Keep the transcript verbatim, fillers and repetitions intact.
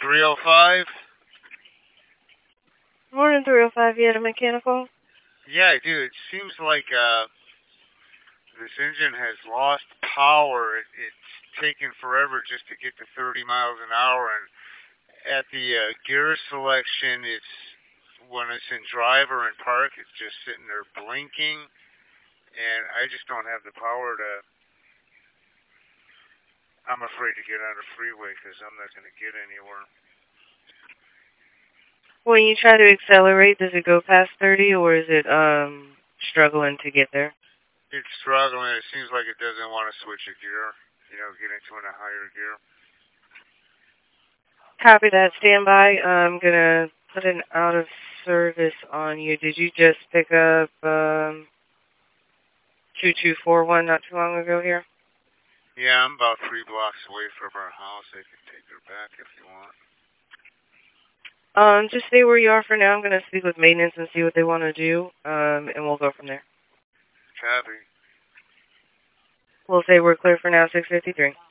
three oh five? Morning, three oh five, you had a mechanical? Yeah, I do. It seems like uh, this engine has lost power. It, it's taken forever just to get to thirty miles an hour, and at the uh, gear selection, it's when it's in drive or in park, it's just sitting there blinking, and I just don't have the power to. I'm afraid to get on the freeway because I'm not going to get anywhere. When you try to accelerate, does it go past thirty, or is it um struggling to get there? It's struggling. It seems like it doesn't want to switch a gear, you know, get into a higher gear. Copy that. Stand by. I'm going to put an out of service on you. Did you just pick up um, two two four one not too long ago here? Yeah, I'm about three blocks away from our house. I can take her back if you want. Um, just stay where you are for now. I'm going to speak with maintenance and see what they want to do, um, and we'll go from there. Copy. We'll say we're clear for now, six fifty-three.